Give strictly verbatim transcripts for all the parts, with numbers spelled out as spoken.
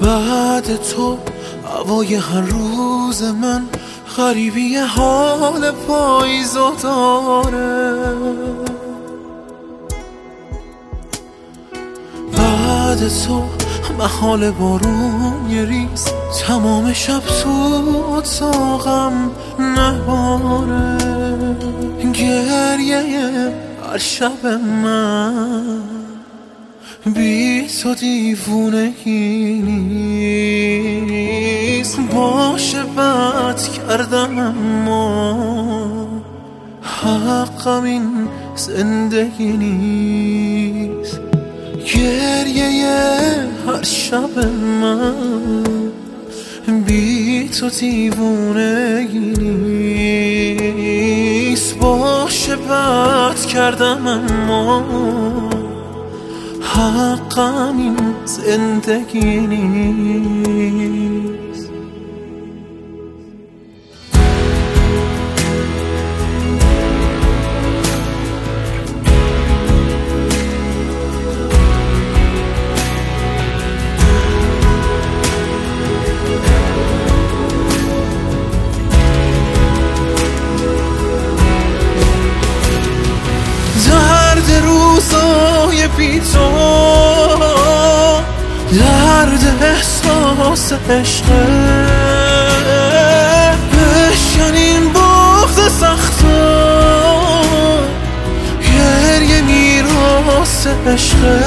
بعد تو هوای هر روز من غریبی حال پاییزو داره. بعد تو محال بارون یه ریز تمام شب تو اتاقم نباره. گریه هر شب من بی تو دیوونگی نیست. باشه بد کردم اما حقم این زندگی نیست. گریه هر شب من بی تو دیوونگی نیست. باشه بد کردم اما حقم این زندگی نیست. درد روزای بی تو، درد احساس عشقه، بشکنین بغض سختا، گریه میراث عشقه.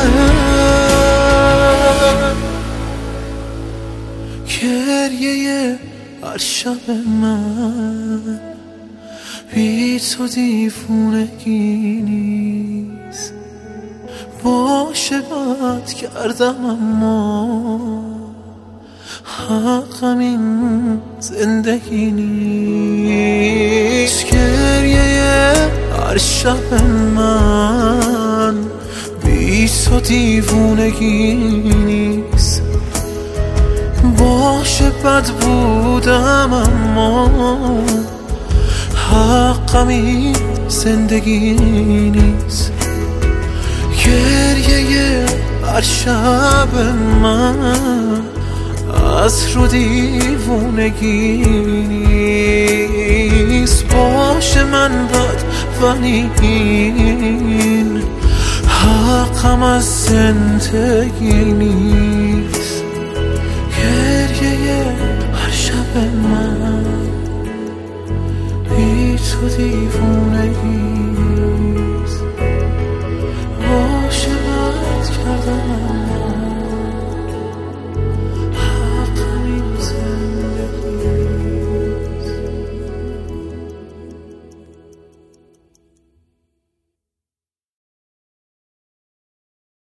گریه هر شب من بی تو دیوونگی نیست. باشه بد کردم اما حقم این زندگی نیست. گریه هر شب من بی تو دیوونگی نیست. باشه بد بودم اما حقم این زندگی نیست. گریه هر شب من از رو دیوونگی نیست. باشه من بد ولی این حقم از زندگی نیست. گریه هر شب من بی تو دیوونگی